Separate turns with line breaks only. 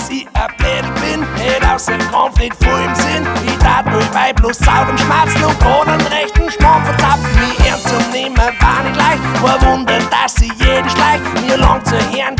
ich ein Blädel bin, hätt aus dem Kampf nicht voll im Sinn. Ich tat nur bei bloß Saut und Schmerzen und grad einen rechten Schmack verzapft. Mich ernst zu nehmen war nicht leicht, war Wunder, dass sie jede schleicht. Mir lang zu hören,